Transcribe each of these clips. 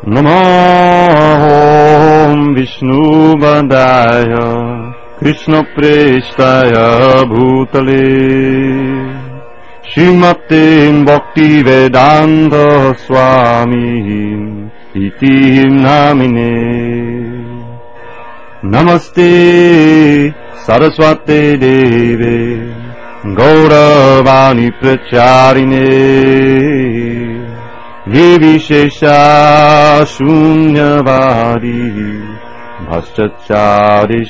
Namo Vishnu Padaya Krishna Prestaya Bhutale Srimate Bhakti Vedanta Swami Iti Namine Namaste Saraswate Deve Gauravani Pracharine Nirvishesha Shunyavadi Bhaschachari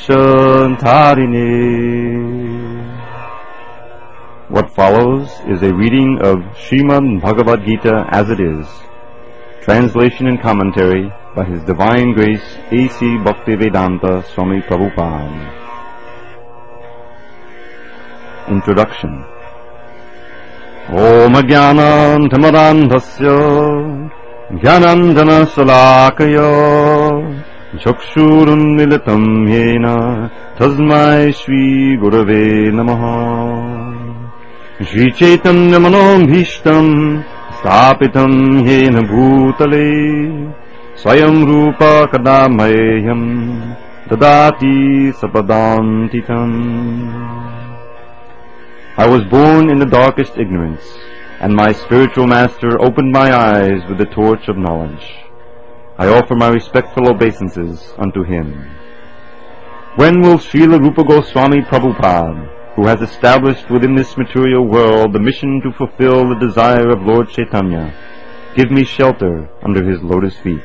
Shantarine. What follows is a reading of Srimad Bhagavad Gita as it is, translation and commentary by His Divine Grace A.C. Bhaktivedanta Swami Prabhupada. Introduction. Om Jnanam Dhamadandhasya Jnanandjana Salakaya Chakshurunmilitam Yena Tasmai Shri Gurave Namaha. Shri Chaitanya Manobhishtam Stapitam Yena Bhutale Swayam Rupa Kadamayam Dadati Sapadantitam. I was born in the darkest ignorance, and my spiritual master opened my eyes with the torch of knowledge. I offer my respectful obeisances unto him. When will Srila Rupa Goswami Prabhupada, who has established within this material world the mission to fulfill the desire of Lord Chaitanya, give me shelter under his lotus feet?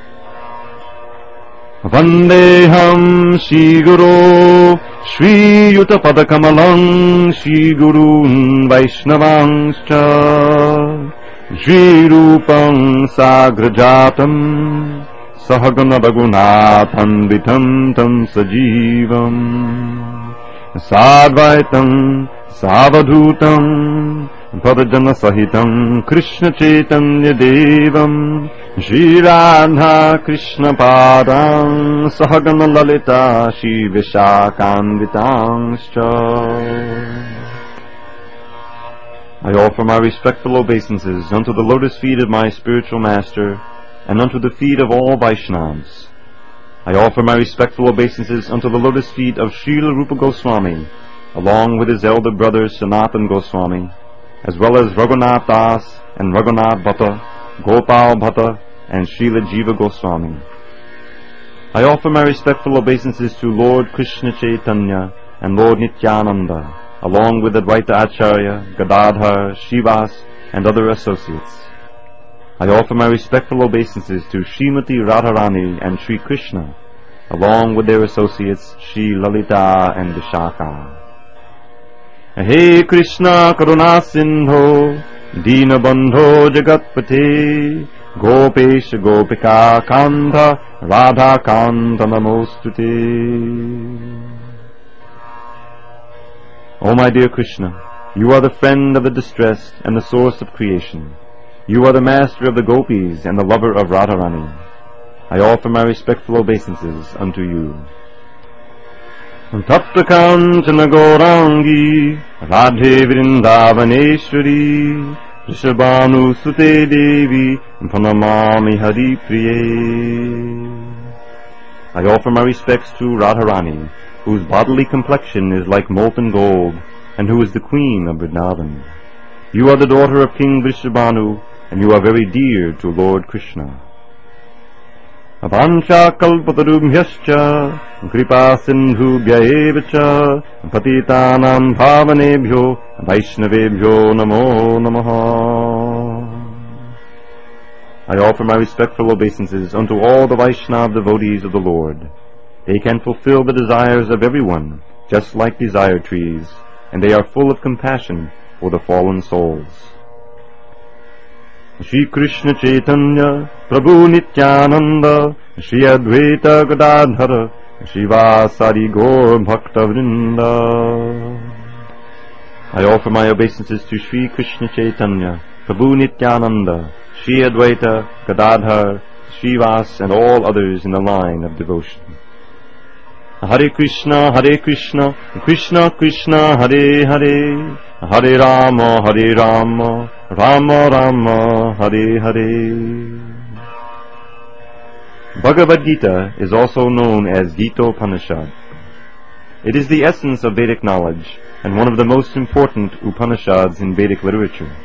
Vandeham Shri Guru Shri Yuta Padakamalam Shri Gurun Vaishnavangscha Shri Rupam Sagrajatam Sahagana Raghunatham Vitam Tam Sajivam Sadvaitam Savadhutam Padajana Sahitam Krishna Chaitanya Devam Shri Radha Krishna Padam Sahagana Lalita Shri Vishakhanvitangscha. I offer my respectful obeisances unto the lotus feet of my spiritual master and unto the feet of all Vaishnavas. I offer my respectful obeisances unto the lotus feet of Srila Rupa Goswami, along with his elder brother Sanatan Goswami, as well as Raghunath Das and Raghunath Bhatta, Gopal Bhatta, and Srila Jiva Goswami. I offer my respectful obeisances to Lord Krishna Chaitanya and Lord Nityananda, along with Advaita Acharya, Gadadhar, Srivas, and other associates. I offer my respectful obeisances to Srimati Radharani and Sri Krishna, along with their associates Sri Lalita and Vishaka. He Krishna Karuna Sindho Dina Bandho Jagatpate Gopesh Gopika Kanta Radha Kanta Namostute. O my dear Krishna, you are the friend of the distressed and the source of creation. You are the master of the gopis and the lover of Radharani. I offer my respectful obeisances unto you. Tapta Kanchana Gaurangi Radhe Vrindavaneshwari Rishabhanu Sute Devi Pranamami Hari Priye. I offer my respects to Radharani, whose bodily complexion is like molten gold, and who is the queen of Vrindavan. You are the daughter of King Vrishabhanu, and you are very dear to Lord Krishna. Avansha kalpatarubhyascha kripa sindhubhya evacha patitanam bhavanebhyo vaishnavebhyo namo namaha. I offer my respectful obeisances unto all the Vaishnava devotees of the Lord. They can fulfill the desires of everyone, just like desire trees, and they are full of compassion for the fallen souls. Shri Krishna Chaitanya Prabhu Nityananda Shri Advaita Gadadhara Shivasari Gaur Bhakta Vrinda. I offer my obeisances to Shri Krishna Chaitanya Prabhu Nityananda Shri Advaita Gadadhar Shivas and all others in the line of devotion. Hare Krishna, Krishna Krishna, Hare Hare, Hare Rama, Rama Rama, Hare Hare. Bhagavad Gita is also known as Gita-upanishad. It is the essence of Vedic knowledge and one of the most important Upanishads in Vedic literature.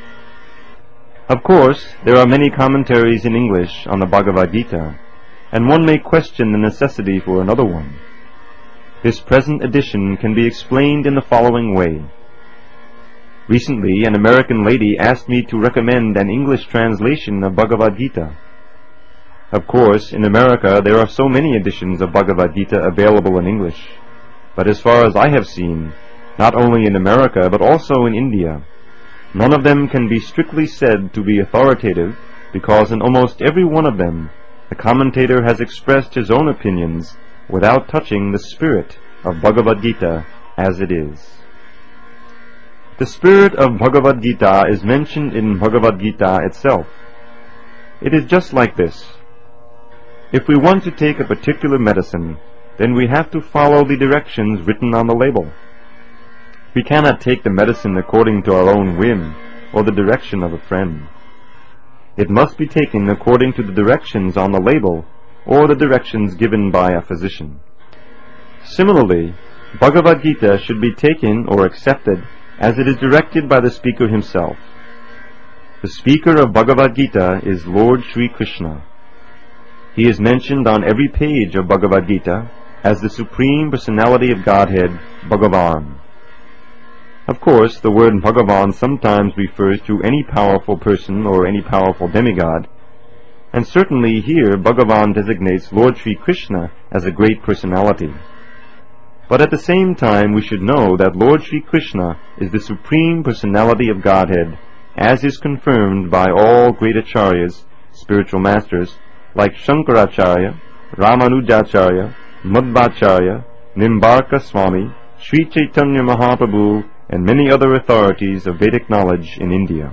Of course, there are many commentaries in English on the Bhagavad Gita, and one may question the necessity for another one. This present edition can be explained in the following way. Recently, an American lady asked me to recommend an English translation of Bhagavad Gita. Of course, in America there are so many editions of Bhagavad Gita available in English, but as far as I have seen, not only in America but also in India, none of them can be strictly said to be authoritative, because in almost every one of them the commentator has expressed his own opinions without touching the spirit of Bhagavad Gita as it is. The spirit of Bhagavad Gita is mentioned in Bhagavad Gita itself. It is just like this. If we want to take a particular medicine, then we have to follow the directions written on the label. We cannot take the medicine according to our own whim or the direction of a friend. It must be taken according to the directions on the label or the directions given by a physician. Similarly, Bhagavad Gita should be taken or accepted as it is directed by the speaker himself. The speaker of Bhagavad Gita is Lord Sri Krishna. He is mentioned on every page of Bhagavad Gita as the Supreme Personality of Godhead, Bhagavan. Of course, the word Bhagavan sometimes refers to any powerful person or any powerful demigod, and certainly here Bhagavan designates Lord Sri Krishna as a great personality. But at the same time we should know that Lord Sri Krishna is the Supreme Personality of Godhead, as is confirmed by all great acharyas, spiritual masters, like Shankaracharya, Ramanujacharya, Madhvacharya, Nimbarka Swami, Sri Chaitanya Mahaprabhu, and many other authorities of Vedic knowledge in India.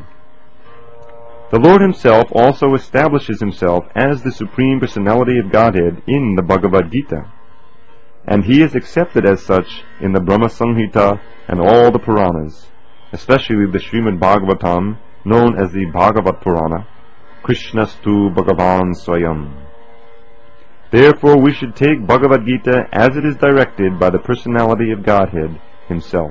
The Lord himself also establishes himself as the Supreme Personality of Godhead in the Bhagavad Gita, and he is accepted as such in the Brahma Samhita and all the Puranas, especially the Srimad Bhagavatam, known as the Bhagavat Purana, Krishnastu Bhagavan Swayam. Therefore we should take Bhagavad Gita as it is directed by the Personality of Godhead himself.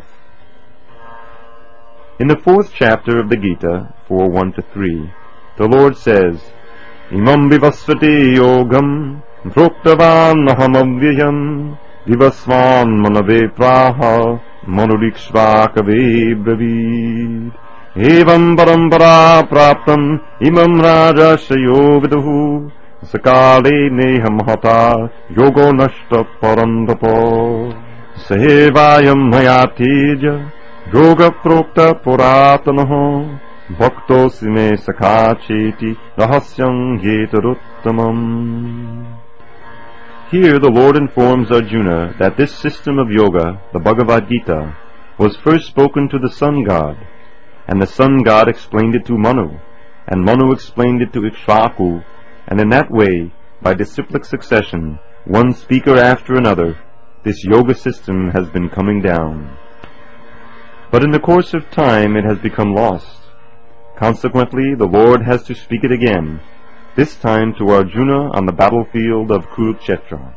In the 4th chapter of the Gita, 4:1-3, the Lord says, Imam vivasvati yogam proktavan ahamavyayam divasvan manave praha manurikshvakave bravid evam parampara praptam imam rajashayo viduhu sakale neham hata yogo nashta parandapo sahevayam hayatija yoga prokta puratanaho bhakto sime sakhacheti rahasyam yetaruttamam. Here the Lord informs Arjuna that this system of yoga, the Bhagavad Gita, was first spoken to the sun god, and the sun god explained it to Manu, and Manu explained it to Ikshvaku, and in that way, by disciplic succession, one speaker after another, this yoga system has been coming down. But in the course of time it has become lost. Consequently, the Lord has to speak it again, this time to Arjuna on the battlefield of Kurukshetra.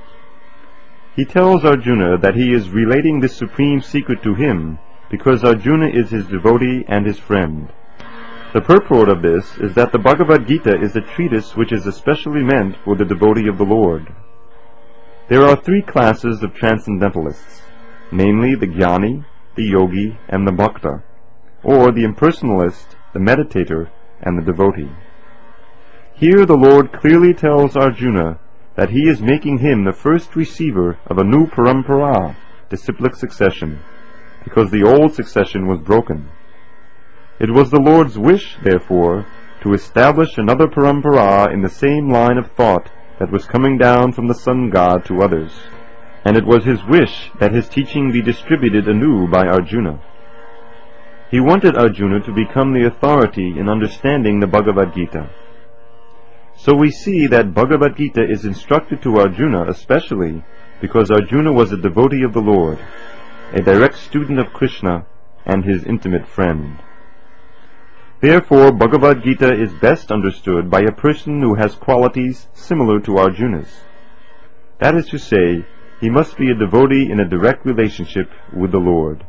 He tells Arjuna that he is relating this supreme secret to him because Arjuna is his devotee and his friend. The purport of this is that the Bhagavad Gita is a treatise which is especially meant for the devotee of the Lord. There are 3 classes of transcendentalists, namely the Jnani, the Yogi, and the Bhakta, or the impersonalist, the meditator, and the devotee. Here the Lord clearly tells Arjuna that he is making him the first receiver of a new parampara, disciplic succession, because the old succession was broken. It was the Lord's wish, therefore, to establish another parampara in the same line of thought that was coming down from the sun god to others, and it was his wish that his teaching be distributed anew by Arjuna. He wanted Arjuna to become the authority in understanding the Bhagavad Gita. So we see that Bhagavad Gita is instructed to Arjuna especially because Arjuna was a devotee of the Lord, a direct student of Krishna, and his intimate friend. Therefore, Bhagavad Gita is best understood by a person who has qualities similar to Arjuna's. That is to say, he must be a devotee in a direct relationship with the Lord.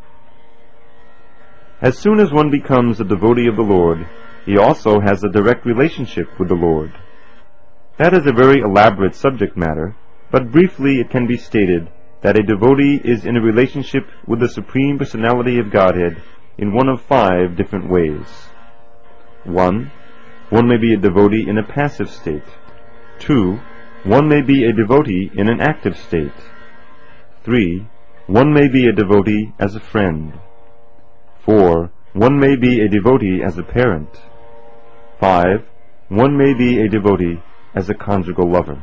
As soon as one becomes a devotee of the Lord, he also has a direct relationship with the Lord. That is a very elaborate subject matter, but briefly it can be stated that a devotee is in a relationship with the Supreme Personality of Godhead in one of 5 different ways. 1. One may be a devotee in a passive state. 2. One may be a devotee in an active state. 3. One may be a devotee as a friend. 4. One may be a devotee as a parent. 5. One may be a devotee as a conjugal lover.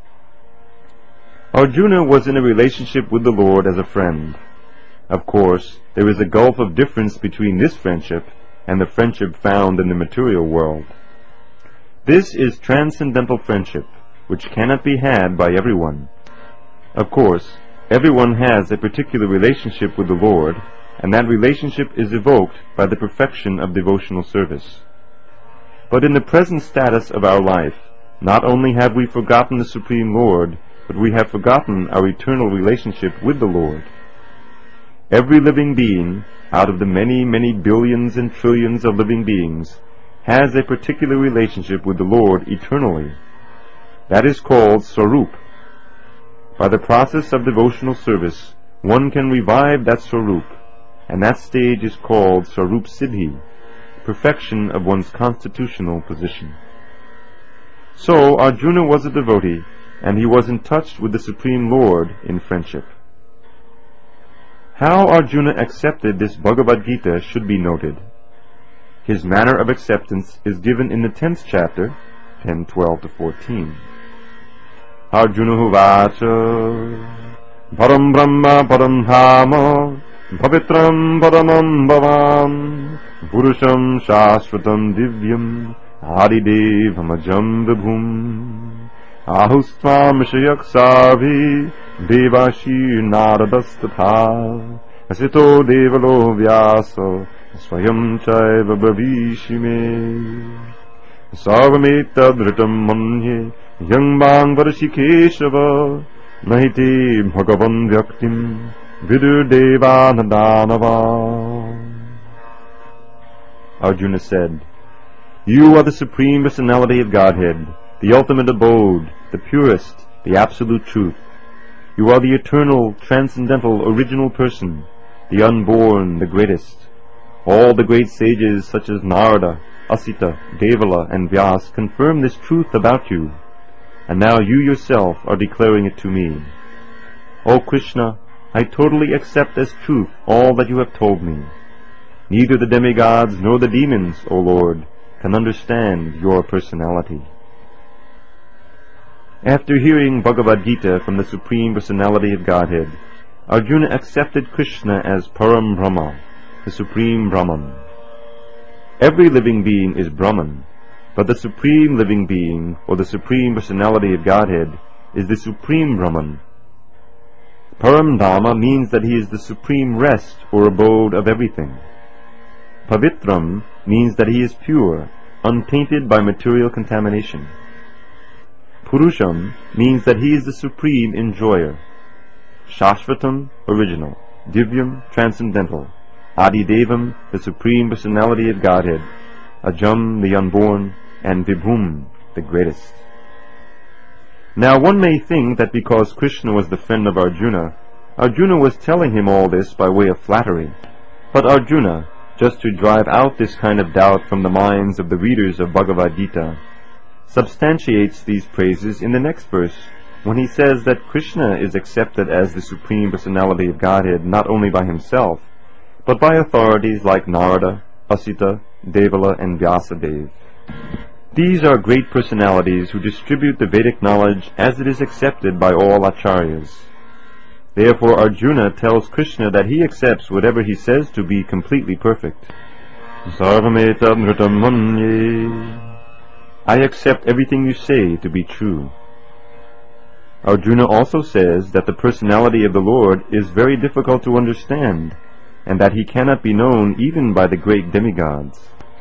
Arjuna was in a relationship with the Lord as a friend. Of course, there is a gulf of difference between this friendship and the friendship found in the material world. This is transcendental friendship, which cannot be had by everyone. Of course, everyone has a particular relationship with the Lord, and that relationship is evoked by the perfection of devotional service. But in the present status of our life, not only have we forgotten the Supreme Lord, but we have forgotten our eternal relationship with the Lord. Every living being, out of the many, many billions and trillions of living beings, has a particular relationship with the Lord eternally. That is called Swarup. By the process of devotional service, one can revive that Swarup, and that stage is called Swarup Siddhi, perfection of one's constitutional position. So Arjuna was a devotee, and he was in touch with the Supreme Lord in friendship. How Arjuna accepted this Bhagavad Gita should be noted. His manner of acceptance is given in the 10th chapter, 10:12-14. Arjuna Uvacha Param Brahma Param Dhama Pavitram Paramam Bhavan Purusham Shashvatam Divyam Adidevam Ajam Vibhum Ahustvam Shayak Sarvi Devashi Naradastatha Asito Devalo Vyasa Swayam Chaiva Bhavishime Sarvameta Dhritam Manye Yang Bang Varashikeshava Nahite Bhagavan Vyaktim Vidur Deva Nadanava. Arjuna said, "You are the Supreme Personality of Godhead, the ultimate abode, the purest, the absolute truth. You are the eternal, transcendental, original person, the unborn, the greatest. All the great sages such as Narada, Asita, Devala, and Vyas confirm this truth about you, and now you yourself are declaring it to me. O Krishna, I totally accept as truth all that you have told me. Neither the demigods nor the demons, O Lord, can understand your personality." After hearing Bhagavad Gita from the Supreme Personality of Godhead, Arjuna accepted Krishna as Param Brahma, the Supreme Brahman. Every living being is Brahman, but the Supreme Living Being, or the Supreme Personality of Godhead, is the Supreme Brahman. Param Dhamma means that he is the supreme rest or abode of everything. Pavitram means that he is pure, untainted by material contamination. Purusham means that he is the supreme enjoyer. Shashvatam, original. Divyam, transcendental. Adidevam, the Supreme Personality of Godhead. Ajam, the unborn, and Vibhum, the greatest. Now one may think that because Krishna was the friend of Arjuna, Arjuna was telling him all this by way of flattery. But Arjuna, just to drive out this kind of doubt from the minds of the readers of Bhagavad Gita, substantiates these praises in the next verse, when he says that Krishna is accepted as the Supreme Personality of Godhead not only by himself, but by authorities like Narada, Asita, Devala, and Vyasadeva. These are great personalities who distribute the Vedic knowledge as it is accepted by all acharyas. Therefore Arjuna tells Krishna that he accepts whatever he says to be completely perfect. Sarvameta nritam manye. I accept everything you say to be true. Arjuna also says that the personality of the Lord is very difficult to understand, and that he cannot be known even by the great demigods.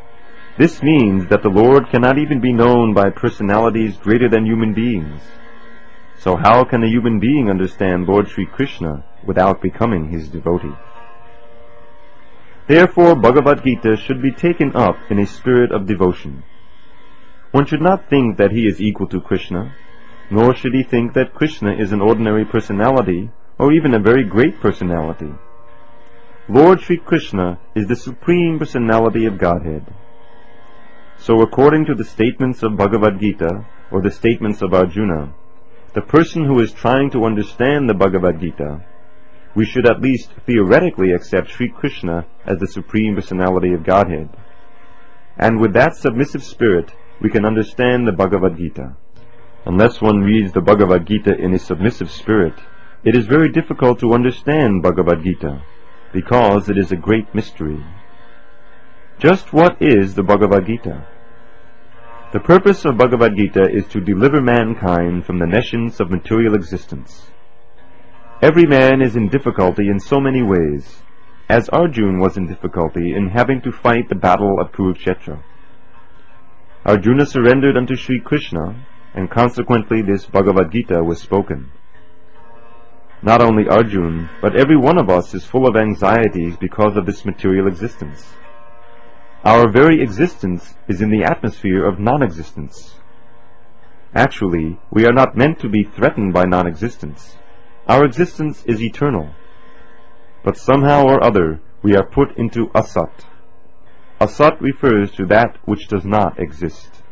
This means that the Lord cannot even be known by personalities greater than human beings. So how can a human being understand Lord Sri Krishna without becoming his devotee? Therefore, Bhagavad Gita should be taken up in a spirit of devotion. One should not think that he is equal to Krishna, nor should he think that Krishna is an ordinary personality or even a very great personality. Lord Sri Krishna is the Supreme Personality of Godhead. So according to the statements of Bhagavad Gita, or the statements of Arjuna, the person who is trying to understand the Bhagavad Gita, we should at least theoretically accept Sri Krishna as the Supreme Personality of Godhead. And with that submissive spirit, we can understand the Bhagavad Gita. Unless one reads the Bhagavad Gita in a submissive spirit, it is very difficult to understand Bhagavad Gita, because it is a great mystery. Just what is the Bhagavad Gita? The purpose of Bhagavad Gita is to deliver mankind from the nescience of material existence. Every man is in difficulty in so many ways, as Arjuna was in difficulty in having to fight the battle of Kurukshetra. Arjuna surrendered unto Sri Krishna, and consequently this Bhagavad Gita was spoken. Not only Arjuna, but every one of us is full of anxieties because of this material existence. Our very existence is in the atmosphere of non-existence. Actually, we are not meant to be threatened by non-existence. Our existence is eternal. But somehow or other, we are put into asat. Asat refers to that which does not exist.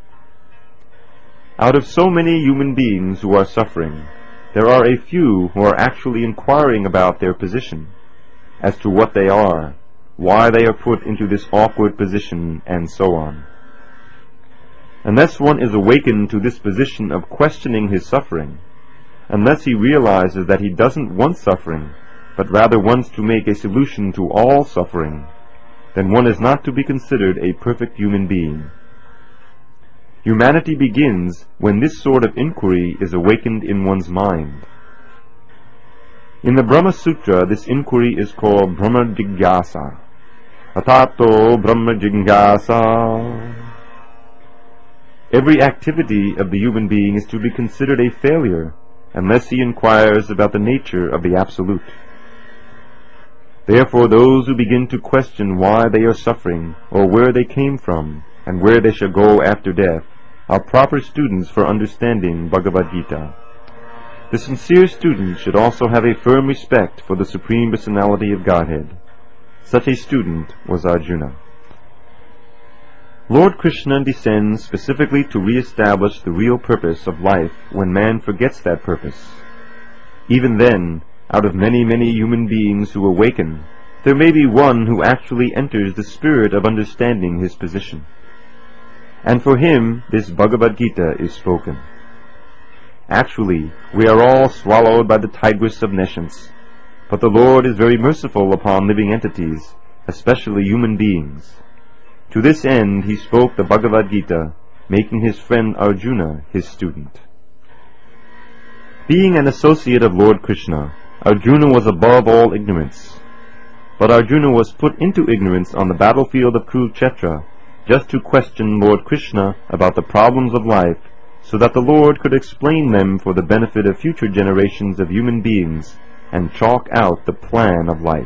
Out of so many human beings who are suffering, there are a few who are actually inquiring about their position, as to what they are, why they are put into this awkward position, and so on. Unless one is awakened to this position of questioning his suffering, unless he realizes that he doesn't want suffering, but rather wants to make a solution to all suffering, then one is not to be considered a perfect human being. Humanity begins when this sort of inquiry is awakened in one's mind. In the Brahma Sutra, this inquiry is called Brahma Jigyasa. Atato Brahma Jigyasa. Every activity of the human being is to be considered a failure unless he inquires about the nature of the Absolute. Therefore, those who begin to question why they are suffering, or where they came from, and where they shall go after death, are proper students for understanding Bhagavad Gita. The sincere student should also have a firm respect for the Supreme Personality of Godhead. Such a student was Arjuna. Lord Krishna descends specifically to re-establish the real purpose of life when man forgets that purpose. Even then, out of many, many human beings who awaken, there may be one who actually enters the spirit of understanding his position. And for him, this Bhagavad Gita is spoken. Actually, we are all swallowed by the tigress of nescience, but the Lord is very merciful upon living entities, especially human beings. To this end, he spoke the Bhagavad Gita, making his friend Arjuna his student. Being an associate of Lord Krishna, Arjuna was above all ignorance. But Arjuna was put into ignorance on the battlefield of Kurukshetra, just to question Lord Krishna about the problems of life, so that the Lord could explain them for the benefit of future generations of human beings, and chalk out the plan of life.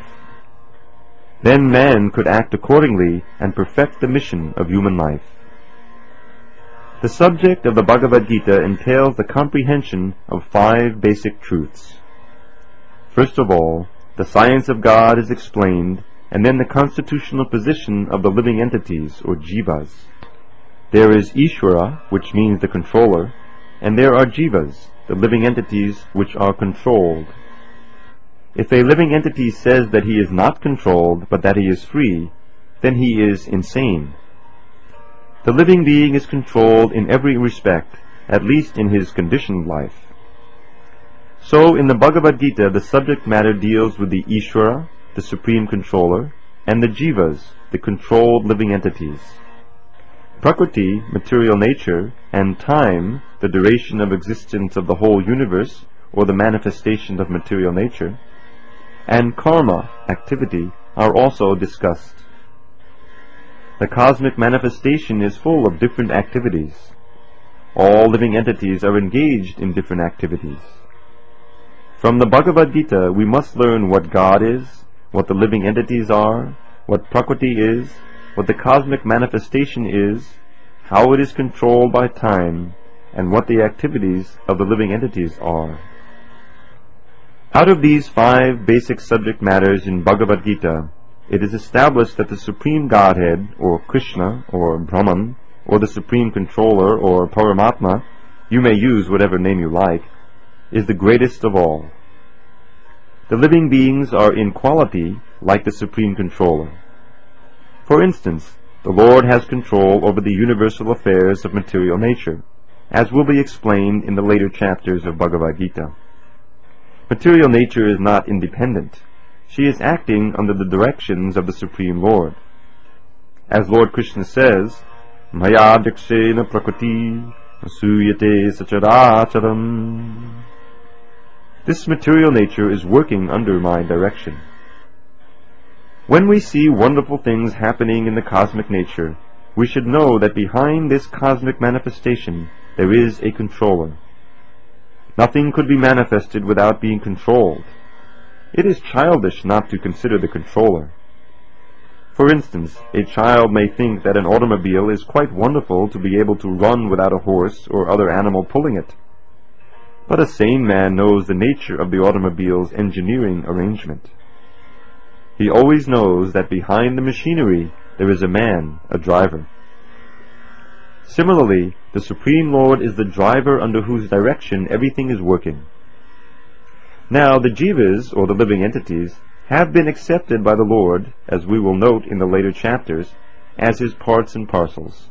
Then man could act accordingly and perfect the mission of human life. The subject of the Bhagavad Gita entails the comprehension of 5 basic truths. First of all, the science of God is explained, and then the constitutional position of the living entities, or jivas. There is Ishvara, which means the controller, and there are jivas, the living entities which are controlled. If a living entity says that he is not controlled, but that he is free, then he is insane. The living being is controlled in every respect, at least in his conditioned life. So in the Bhagavad Gita, the subject matter deals with the Ishvara, the supreme controller, and the jivas, the controlled living entities. Prakriti, material nature, and time, the duration of existence of the whole universe, or the manifestation of material nature, and karma, activity, are also discussed. The cosmic manifestation is full of different activities. All living entities are engaged in different activities. From the Bhagavad Gita, we must learn what God is, what the living entities are, what Prakriti is, what the cosmic manifestation is, how it is controlled by time, and what the activities of the living entities are. Out of these 5 basic subject matters in Bhagavad Gita, it is established that the Supreme Godhead, or Krishna, or Brahman, or the Supreme Controller, or Paramatma, you may use whatever name you like, is the greatest of all. The living beings are in quality like the Supreme Controller. For instance, the Lord has control over the universal affairs of material nature, as will be explained in the later chapters of Bhagavad Gita. Material nature is not independent. She is acting under the directions of the Supreme Lord. As Lord Krishna says, Maya Dakshena Prakriti Asuyate Sacharacharam. This material nature is working under my direction. When we see wonderful things happening in the cosmic nature, we should know that behind this cosmic manifestation there is a controller. Nothing could be manifested without being controlled. It is childish not to consider the controller. For instance, a child may think that an automobile is quite wonderful to be able to run without a horse or other animal pulling it. But a sane man knows the nature of the automobile's engineering arrangement. He always knows that behind the machinery there is a man, a driver. Similarly, the Supreme Lord is the driver under whose direction everything is working. Now, the jivas, or the living entities, have been accepted by the Lord, as we will note in the later chapters, as his parts and parcels.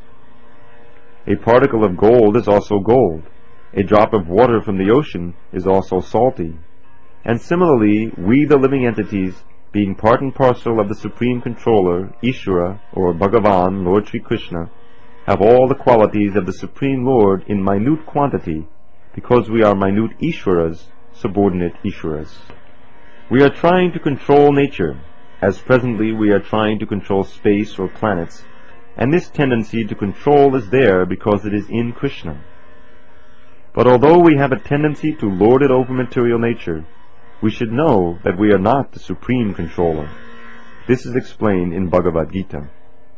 A particle of gold is also gold. A drop of water from the ocean is also salty. And similarly, we, the living entities, being part and parcel of the Supreme Controller, Ishvara, or Bhagavan, Lord Sri Krishna, have all the qualities of the Supreme Lord in minute quantity, because we are minute Ishvaras, subordinate Ishvaras. We are trying to control nature, as presently we are trying to control space or planets, and this tendency to control is there because it is in Krishna. But although we have a tendency to lord it over material nature, we should know that we are not the Supreme Controller. This is explained in Bhagavad Gita.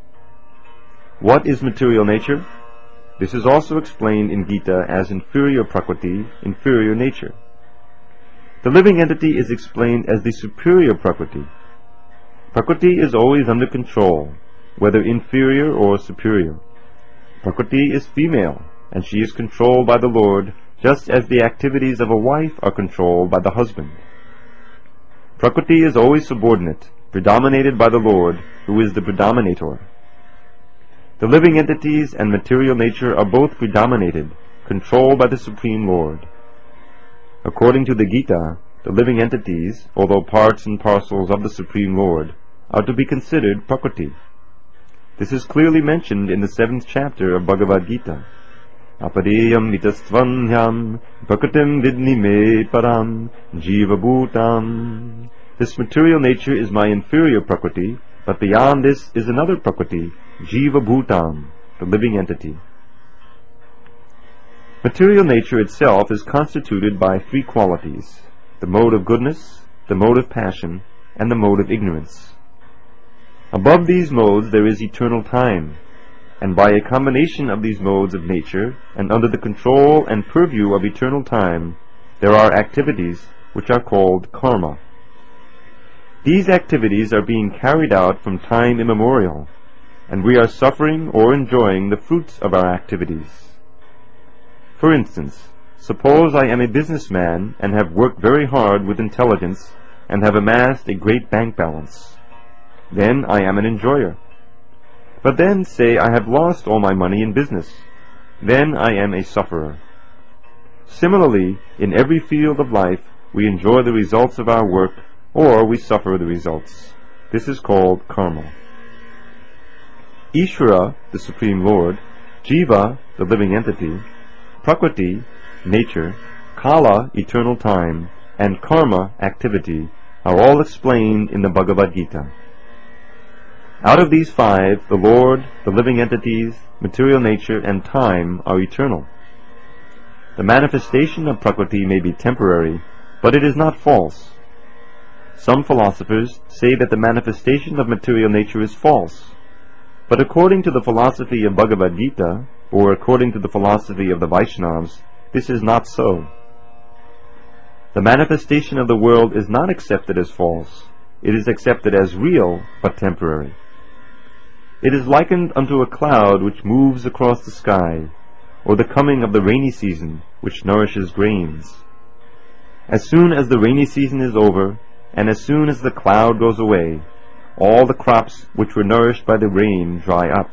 What is material nature? This is also explained in Gita as inferior Prakriti, inferior nature. The living entity is explained as the superior Prakriti. Prakriti is always under control, whether inferior or superior. Prakriti is female, and she is controlled by the Lord, just as the activities of a wife are controlled by the husband. Prakriti is always subordinate, predominated by the Lord, who is the predominator. The living entities and material nature are both predominated, controlled by the Supreme Lord. According to the Gita, the living entities, although parts and parcels of the Supreme Lord, are to be considered Prakriti. This is clearly mentioned in the 7th chapter of Bhagavad Gita. Apareyam vitastvanyam prakritim vidni me param jiva bhutam. This material nature is my inferior Prakriti, but beyond this is another Prakriti, Jiva Bhutam, the living entity. Material nature itself is constituted by 3 qualities: the mode of goodness, the mode of passion, and the mode of ignorance. Above these modes there is eternal time, and by a combination of these modes of nature, and under the control and purview of eternal time, there are activities which are called karma. These activities are being carried out from time immemorial, and we are suffering or enjoying the fruits of our activities. For instance, suppose I am a businessman and have worked very hard with intelligence and have amassed a great bank balance. Then I am an enjoyer. But then say I have lost all my money in business. Then I am a sufferer. Similarly, in every field of life, we enjoy the results of our work, or we suffer the results. This is called karma. Ishvara, the Supreme Lord, Jiva, the living entity, Prakriti, nature, Kala, eternal time, and Karma, activity, are all explained in the Bhagavad Gita. Out of these five, the Lord, the living entities, material nature, and time are eternal. The manifestation of Prakriti may be temporary, but it is not false. Some philosophers say that the manifestation of material nature is false, but according to the philosophy of Bhagavad Gita, or according to the philosophy of the Vaishnavas, this is not so. The manifestation of the world is not accepted as false. It is accepted as real, but temporary. It is likened unto a cloud which moves across the sky, or the coming of the rainy season, which nourishes grains. As soon as the rainy season is over, and as soon as the cloud goes away, all the crops which were nourished by the rain dry up.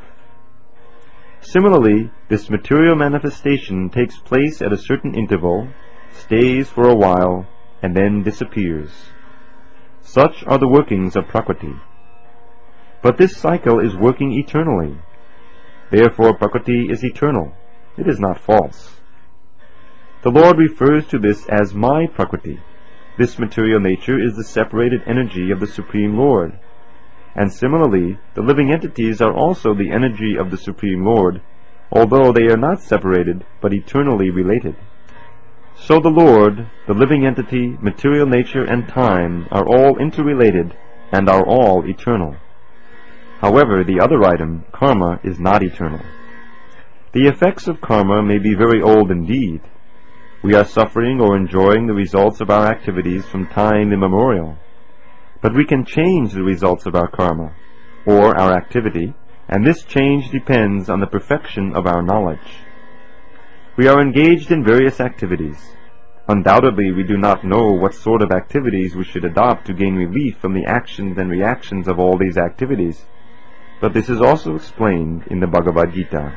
Similarly, this material manifestation takes place at a certain interval, stays for a while, and then disappears. Such are the workings of Prakriti. But this cycle is working eternally. Therefore Prakriti is eternal. It is not false. The Lord refers to this as my Prakriti. This material nature is the separated energy of the Supreme Lord. And similarly, the living entities are also the energy of the Supreme Lord, although they are not separated, but eternally related. So the Lord, the living entity, material nature, and time are all interrelated and are all eternal. However, the other item, karma, is not eternal. The effects of karma may be very old indeed. We are suffering or enjoying the results of our activities from time immemorial. But we can change the results of our karma, or our activity, and this change depends on the perfection of our knowledge. We are engaged in various activities. Undoubtedly, we do not know what sort of activities we should adopt to gain relief from the actions and reactions of all these activities, but this is also explained in the Bhagavad Gita.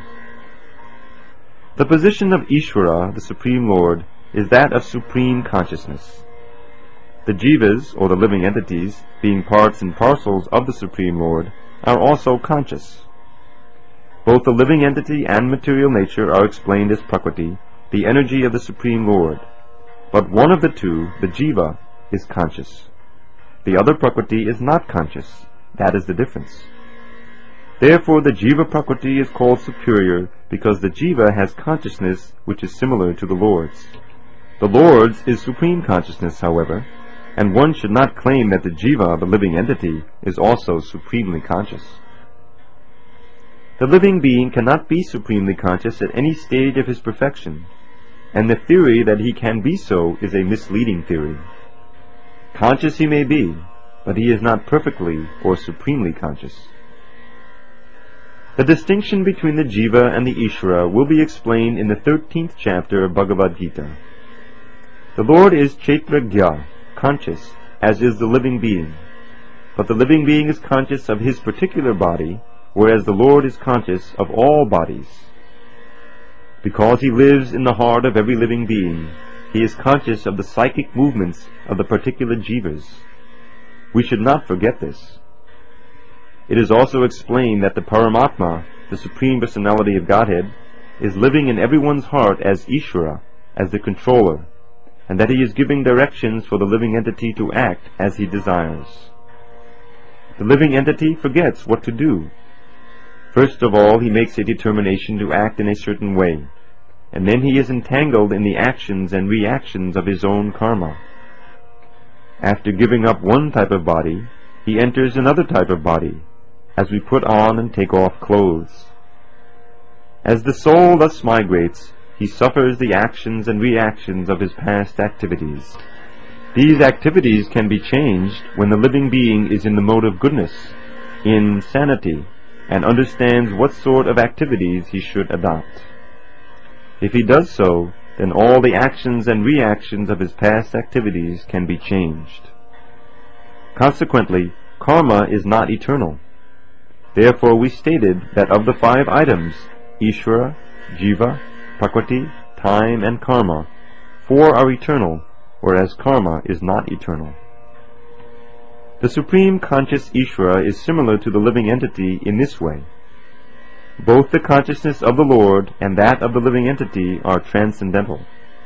The position of Ishvara, the Supreme Lord, is that of supreme consciousness. The jivas, or the living entities, being parts and parcels of the Supreme Lord, are also conscious. Both the living entity and material nature are explained as Prakriti, the energy of the Supreme Lord. But one of the two, the jiva, is conscious. The other Prakriti is not conscious. That is the difference. Therefore the jiva Prakriti is called superior, because the jiva has consciousness which is similar to the Lord's. The Lord's is supreme consciousness, however, and one should not claim that the jiva, the living entity, is also supremely conscious. The living being cannot be supremely conscious at any stage of his perfection, and the theory that he can be so is a misleading theory. Conscious he may be, but he is not perfectly or supremely conscious. The distinction between the jiva and the Ishvara will be explained in the 13th chapter of Bhagavad Gita. The Lord is Kshetrajna, conscious, as is the living being. But the living being is conscious of his particular body, whereas the Lord is conscious of all bodies. Because he lives in the heart of every living being, he is conscious of the psychic movements of the particular jivas. We should not forget this. It is also explained that the Paramatma, the Supreme Personality of Godhead, is living in everyone's heart as Ishvara, as the controller, and that he is giving directions for the living entity to act as he desires. The living entity forgets what to do. First of all, he makes a determination to act in a certain way, and then he is entangled in the actions and reactions of his own karma. After giving up one type of body, he enters another type of body, as we put on and take off clothes. As the soul thus migrates, he suffers the actions and reactions of his past activities. These activities can be changed when the living being is in the mode of goodness, in sanity, and understands what sort of activities he should adopt. If he does so, then all the actions and reactions of his past activities can be changed. Consequently, karma is not eternal. Therefore we stated that of the 5 items, Ishvara, Jiva, Prakriti, time, and karma, 4 are eternal, whereas karma is not eternal. The supreme conscious Ishvara is similar to the living entity in this way. Both the consciousness of the Lord and that of the living entity are transcendental.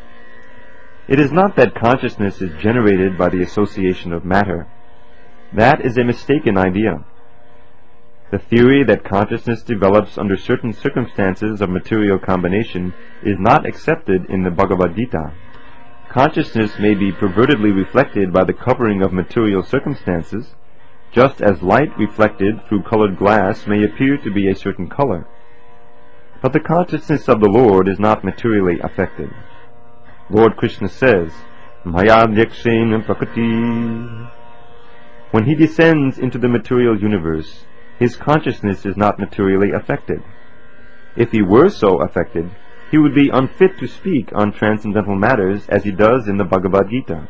It is not that consciousness is generated by the association of matter. That is a mistaken idea. The theory that consciousness develops under certain circumstances of material combination is not accepted in the Bhagavad Gita. Consciousness may be pervertedly reflected by the covering of material circumstances, just as light reflected through colored glass may appear to be a certain color. But the consciousness of the Lord is not materially affected. Lord Krishna says, Maya Vyakshena Prakriti. When he descends into the material universe, his consciousness is not materially affected. If he were so affected, he would be unfit to speak on transcendental matters as he does in the Bhagavad Gita.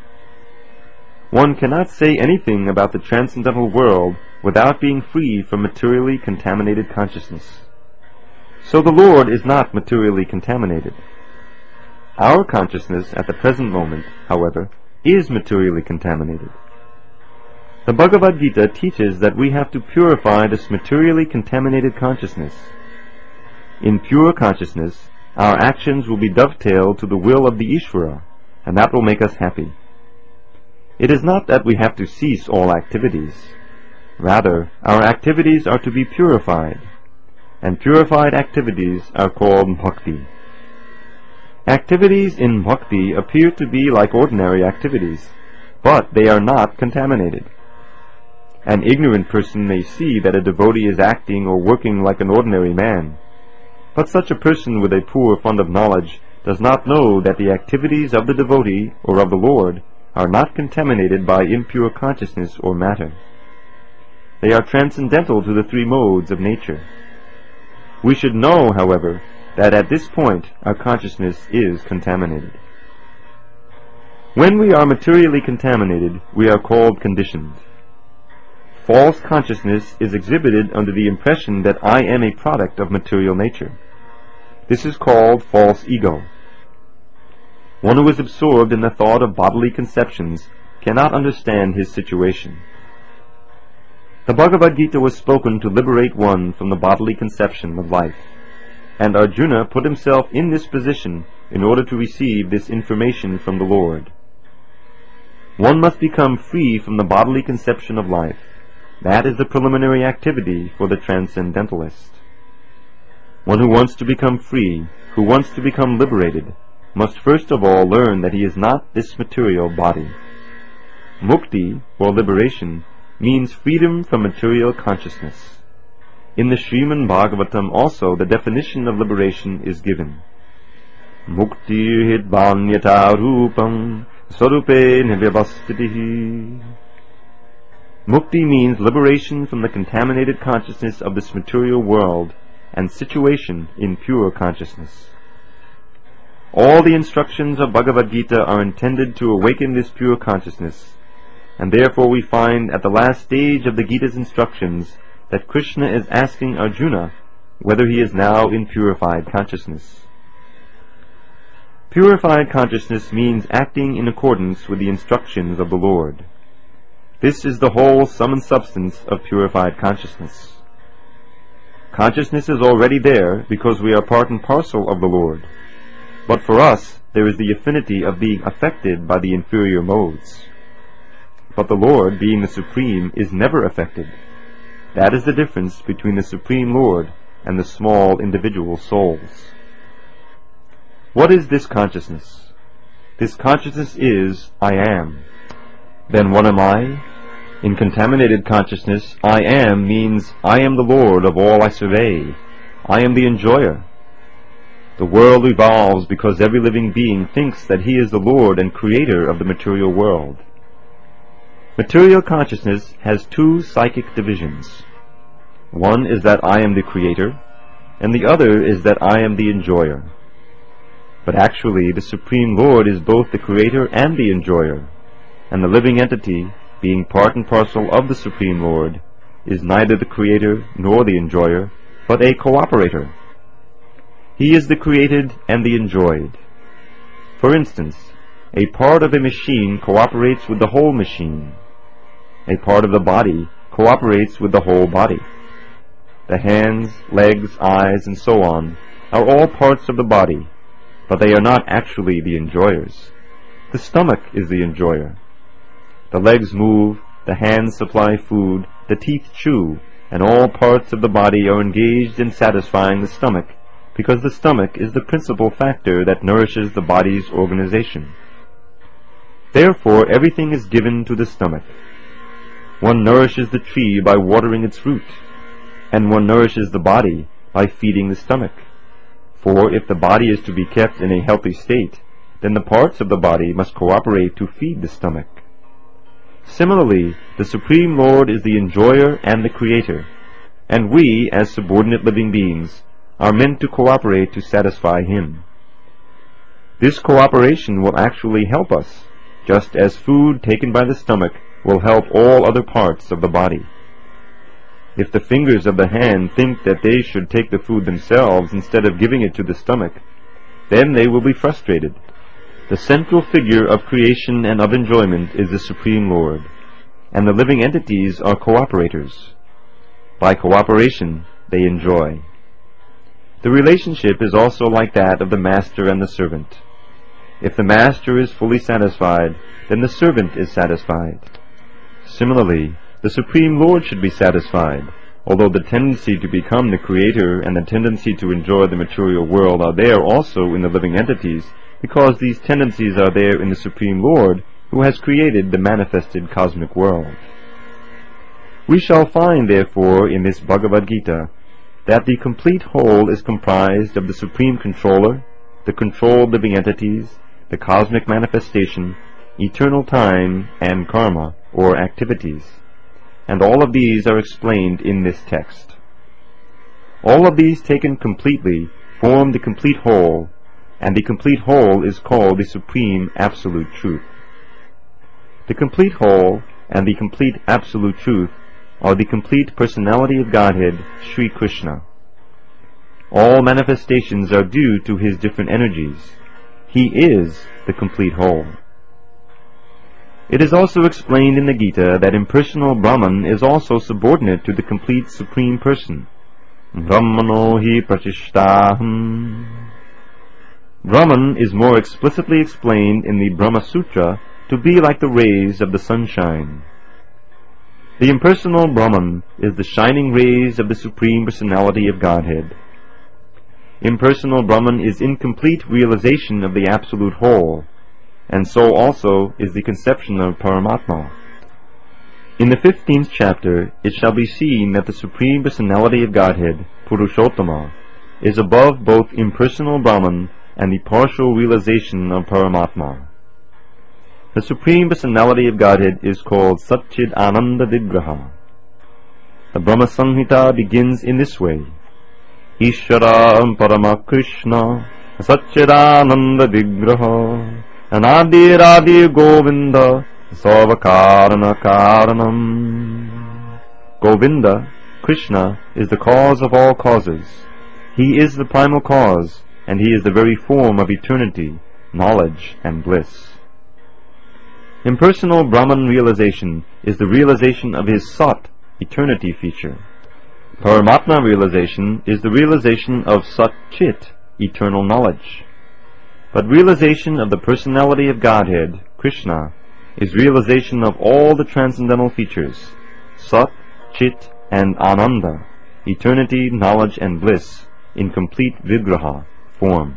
One cannot say anything about the transcendental world without being free from materially contaminated consciousness. So the Lord is not materially contaminated. Our consciousness at the present moment, however, is materially contaminated. The Bhagavad Gita teaches that we have to purify this materially contaminated consciousness. In pure consciousness, our actions will be dovetailed to the will of the Ishvara, and that will make us happy. It is not that we have to cease all activities. Rather, our activities are to be purified, and purified activities are called bhakti. Activities in bhakti appear to be like ordinary activities, but they are not contaminated. An ignorant person may see that a devotee is acting or working like an ordinary man, but such a person with a poor fund of knowledge does not know that the activities of the devotee or of the Lord are not contaminated by impure consciousness or matter. They are transcendental to the three modes of nature. We should know, however, that at this point our consciousness is contaminated. When we are materially contaminated, we are called conditioned. False consciousness is exhibited under the impression that I am a product of material nature. This is called false ego. One who is absorbed in the thought of bodily conceptions cannot understand his situation. The Bhagavad Gita was spoken to liberate one from the bodily conception of life, and Arjuna put himself in this position in order to receive this information from the Lord. One must become free from the bodily conception of life. That is the preliminary activity for the transcendentalist. One who wants to become free, who wants to become liberated, must first of all learn that he is not this material body. Mukti, or liberation, means freedom from material consciousness. In the Srimad Bhagavatam also the definition of liberation is given. Mukti hidvanyata rupam sarupe nivyavastitihi. Mukti means liberation from the contaminated consciousness of this material world and situation in pure consciousness. All the instructions of Bhagavad Gita are intended to awaken this pure consciousness, and therefore we find at the last stage of the Gita's instructions that Krishna is asking Arjuna whether he is now in purified consciousness. Purified consciousness means acting in accordance with the instructions of the Lord. This is the whole sum and substance of purified consciousness. Consciousness is already there because we are part and parcel of the Lord. But for us, there is the affinity of being affected by the inferior modes. But the Lord, being the Supreme, is never affected. That is the difference between the Supreme Lord and the small individual souls. What is this consciousness? This consciousness is, I am. Then what am I? In contaminated consciousness, I am means I am the Lord of all I survey. I am the enjoyer. The world revolves because every living being thinks that he is the Lord and creator of the material world. Material consciousness has two psychic divisions. One is that I am the creator, and the other is that I am the enjoyer. But actually, the Supreme Lord is both the creator and the enjoyer, and the living entity, being part and parcel of the Supreme Lord, is neither the creator nor the enjoyer, but a cooperator. He is the created and the enjoyed. For instance, a part of a machine cooperates with the whole machine. A part of the body cooperates with the whole body. The hands, legs, eyes, and so on are all parts of the body, but they are not actually the enjoyers. The stomach is the enjoyer. The legs move, the hands supply food, the teeth chew, and all parts of the body are engaged in satisfying the stomach, because the stomach is the principal factor that nourishes the body's organization. Therefore, everything is given to the stomach. One nourishes the tree by watering its root, and one nourishes the body by feeding the stomach. For if the body is to be kept in a healthy state, then the parts of the body must cooperate to feed the stomach. Similarly, the Supreme Lord is the enjoyer and the creator, and we, as subordinate living beings, are meant to cooperate to satisfy Him. This cooperation will actually help us, just as food taken by the stomach will help all other parts of the body. If the fingers of the hand think that they should take the food themselves instead of giving it to the stomach, then they will be frustrated. The central figure of creation and of enjoyment is the Supreme Lord, and the living entities are cooperators. By cooperation, they enjoy. The relationship is also like that of the master and the servant. If the master is fully satisfied, then the servant is satisfied. Similarly, the Supreme Lord should be satisfied, although the tendency to become the creator and the tendency to enjoy the material world are there also in the living entities, because these tendencies are there in the Supreme Lord, who has created the manifested cosmic world. We shall find, therefore, in this Bhagavad Gita, that the complete whole is comprised of the Supreme Controller, the controlled living entities, the cosmic manifestation, eternal time, and karma, or activities. And all of these are explained in this text. All of these taken completely form the complete whole, and the complete whole is called the Supreme Absolute Truth. The complete whole and the complete Absolute Truth are the complete personality of Godhead, Sri Krishna. All manifestations are due to His different energies. He is the complete whole. It is also explained in the Gita that impersonal Brahman is also subordinate to the complete Supreme Person. Brahmano hi pratishtaham. Brahman is more explicitly explained in the Brahma Sutra to be like the rays of the sunshine. The impersonal Brahman is the shining rays of the Supreme Personality of Godhead. Impersonal Brahman is incomplete realization of the Absolute Whole, and so also is the conception of Paramatma. In the 15th chapter, it shall be seen that the Supreme Personality of Godhead, Purushottama, is above both impersonal Brahman and the partial realization of Paramatma. The Supreme Personality of Godhead is called Satchid Ananda Vigraha. The Brahma Samhita begins in this way: Ishvara Parama Krishna Satchid Ananda Vigraha Anadi Radhi Govinda Sarvakarana Karanam. Govinda, Krishna, is the cause of all causes. He is the primal cause, and He is the very form of eternity, knowledge, and bliss. Impersonal Brahman realization is the realization of His Sat, eternity feature. Paramatma realization is the realization of Sat Chit, eternal knowledge. But realization of the personality of Godhead, Krishna, is realization of all the transcendental features, Sat, Chit, and Ananda, eternity, knowledge, and bliss, in complete Vigraha, form.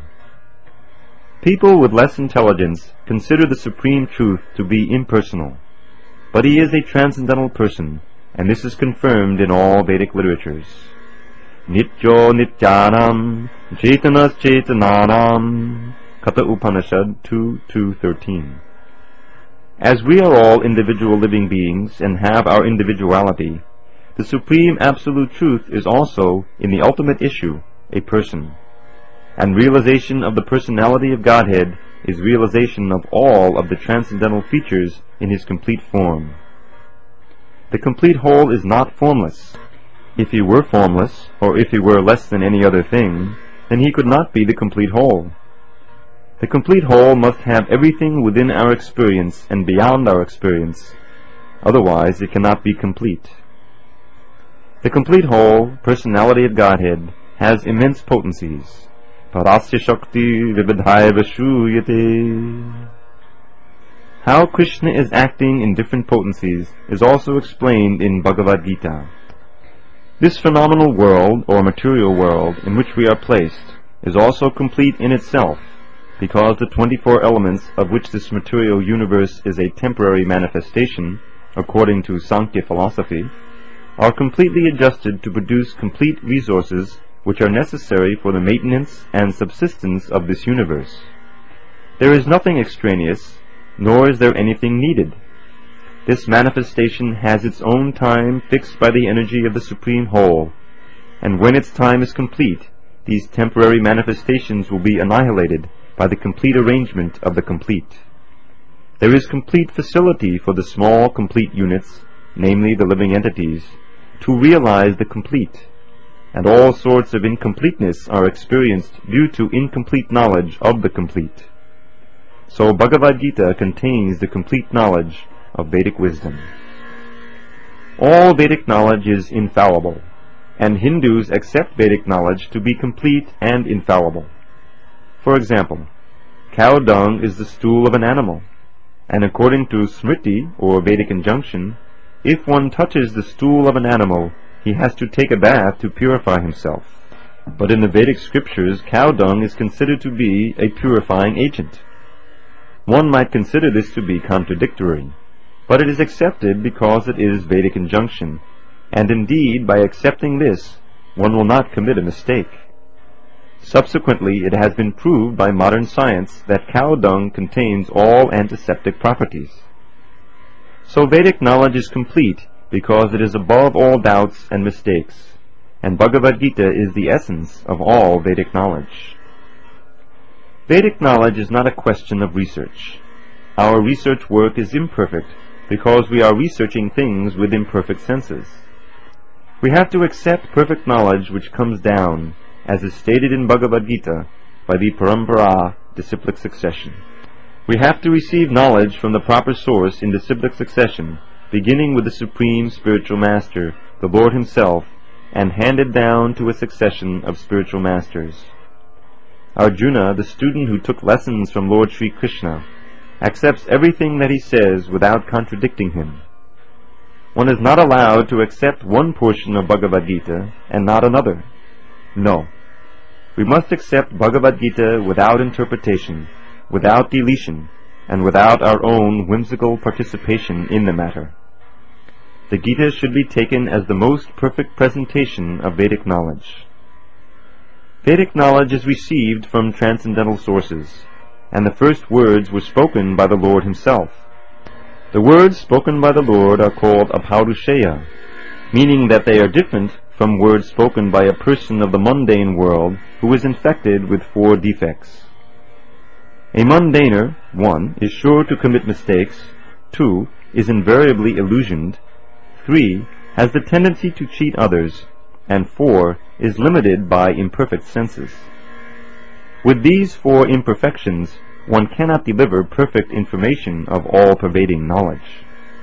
People with less intelligence consider the Supreme Truth to be impersonal, but He is a transcendental person, and this is confirmed in all Vedic literatures. Nityo Nityanam Chaitanas Chaitananam, Katha Upanishad 2:13. As we are all individual living beings and have our individuality, the Supreme Absolute Truth is also, in the ultimate issue, a person. And realization of the personality of Godhead is realization of all of the transcendental features in His complete form. The complete whole is not formless. If He were formless, or if He were less than any other thing, then He could not be the complete whole. The complete whole must have everything within our experience and beyond our experience. Otherwise it cannot be complete. The complete whole, personality of Godhead, has immense potencies. Parasya Shakti Vividhaiva Shruyate. How Krishna is acting in different potencies is also explained in Bhagavad Gita. This phenomenal world, or material world, in which we are placed, is also complete in itself, because the 24 elements of which this material universe is a temporary manifestation, according to Sankhya philosophy, are completely adjusted to produce complete resources which are necessary for the maintenance and subsistence of this universe. There is nothing extraneous, nor is there anything needed. This manifestation has its own time fixed by the energy of the Supreme Whole, and when its time is complete, these temporary manifestations will be annihilated by the complete arrangement of the complete. There is complete facility for the small complete units, namely the living entities, to realize the complete, and all sorts of incompleteness are experienced due to incomplete knowledge of the complete. So Bhagavad Gita contains the complete knowledge of Vedic wisdom. All Vedic knowledge is infallible, and Hindus accept Vedic knowledge to be complete and infallible. For example, cow dung is the stool of an animal, and according to Smriti, or Vedic injunction, if one touches the stool of an animal, he has to take a bath to purify himself. But in the Vedic scriptures, cow dung is considered to be a purifying agent. One might consider this to be contradictory, but it is accepted because it is Vedic injunction, and indeed by accepting this, one will not commit a mistake. Subsequently, it has been proved by modern science that cow dung contains all antiseptic properties. So Vedic knowledge is complete because it is above all doubts and mistakes, and Bhagavad Gita is the essence of all Vedic knowledge. Vedic knowledge is not a question of research. Our research work is imperfect because we are researching things with imperfect senses. We have to accept perfect knowledge which comes down, as is stated in Bhagavad Gita, by the parampara, disciplic succession. We have to receive knowledge from the proper source in disciplic succession, beginning with the Supreme Spiritual Master, the Lord Himself, and handed down to a succession of spiritual masters. Arjuna, the student who took lessons from Lord Sri Krishna, accepts everything that he says without contradicting him. One is not allowed to accept one portion of Bhagavad Gita and not another. No. We must accept Bhagavad Gita without interpretation, without deletion, and without our own whimsical participation in the matter. The Gita should be taken as the most perfect presentation of Vedic knowledge. Vedic knowledge is received from transcendental sources, and the first words were spoken by the Lord Himself. The words spoken by the Lord are called apaurushaya, meaning that they are different from words spoken by a person of the mundane world who is infected with 4 defects. A mundaner, 1, is sure to commit mistakes, 2, is invariably illusioned, 3, has the tendency to cheat others, and 4, is limited by imperfect senses. With these 4 imperfections, one cannot deliver perfect information of all-pervading knowledge.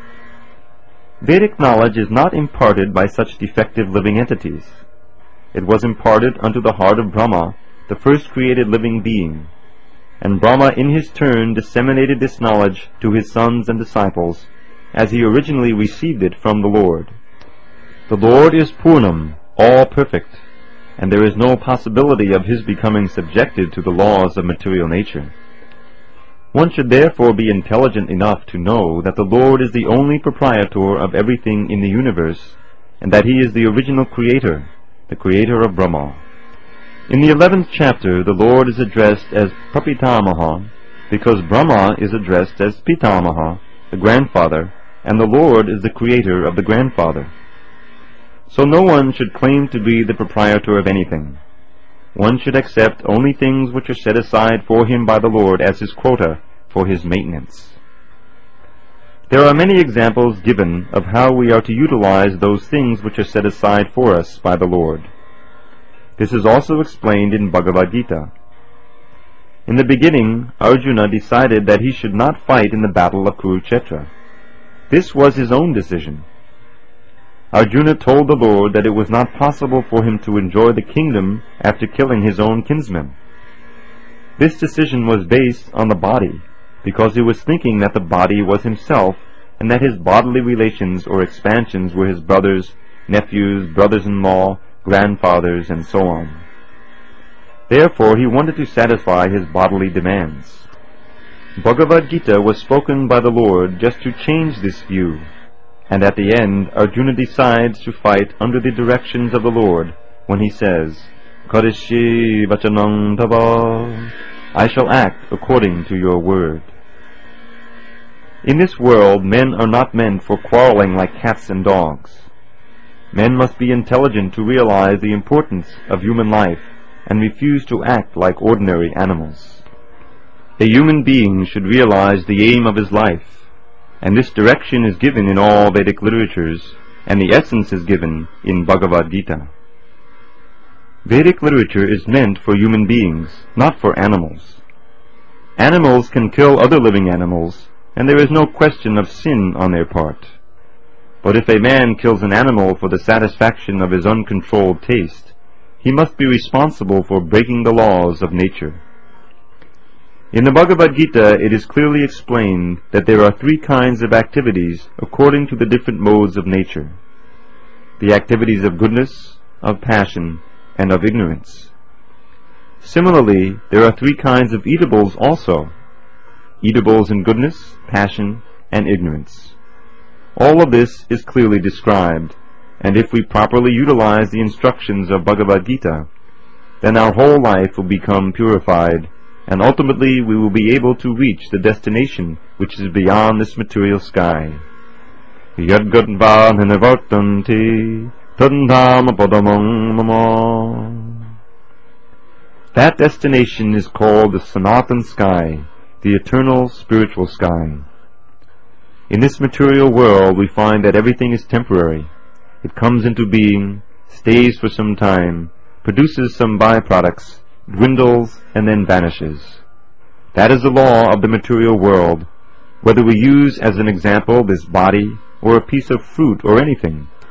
Vedic knowledge is not imparted by such defective living entities. It was imparted unto the heart of Brahma, the first created living being, and Brahma in his turn disseminated this knowledge to his sons and disciples, as he originally received it from the Lord. The Lord is Purnam, all perfect, and there is no possibility of his becoming subjected to the laws of material nature. One should therefore be intelligent enough to know that the Lord is the only proprietor of everything in the universe, and that He is the original creator, the creator of Brahma. In the 11th chapter, the Lord is addressed as Prapitamaha, because Brahma is addressed as Pitamaha, the grandfather, and the Lord is the creator of the grandfather. So no one should claim to be the proprietor of anything. One should accept only things which are set aside for him by the Lord as his quota for his maintenance. There are many examples given of how we are to utilize those things which are set aside for us by the Lord. This is also explained in Bhagavad Gita. In the beginning, Arjuna decided that he should not fight in the battle of Kurukshetra. This was his own decision. Arjuna told the Lord that it was not possible for him to enjoy the kingdom after killing his own kinsmen. This decision was based on the body, because he was thinking that the body was himself, and that his bodily relations or expansions were his brothers, nephews, brothers-in-law, grandfathers, and so on. Therefore, he wanted to satisfy his bodily demands. Bhagavad Gita was spoken by the Lord just to change this view, and at the end, Arjuna decides to fight under the directions of the Lord when he says, Karishye vachanam tava, I shall act according to your word. In this world, men are not meant for quarreling like cats and dogs. Men must be intelligent to realize the importance of human life and refuse to act like ordinary animals. A human being should realize the aim of his life, and this direction is given in all Vedic literatures, and the essence is given in Bhagavad Gita. Vedic literature is meant for human beings, not for animals. Animals can kill other living animals, and there is no question of sin on their part. But if a man kills an animal for the satisfaction of his uncontrolled taste, he must be responsible for breaking the laws of nature. In the Bhagavad Gita, it is clearly explained that there are three kinds of activities according to the different modes of nature: the activities of goodness, of passion, and of ignorance. Similarly, there are three kinds of eatables also: eatables in goodness, passion, and ignorance. All of this is clearly described, and if we properly utilize the instructions of Bhagavad Gita, then our whole life will become purified, and ultimately we will be able to reach the destination which is beyond this material sky. Yadgadva ninivartanti tadandhama padamam mama. That destination is called the Sanatan sky, the eternal spiritual sky. In this material world we find that everything is temporary. It comes into being, stays for some time, produces some byproducts, dwindles, and then vanishes. That is the law of the material world, whether we use as an example this body, or a piece of fruit, or anything.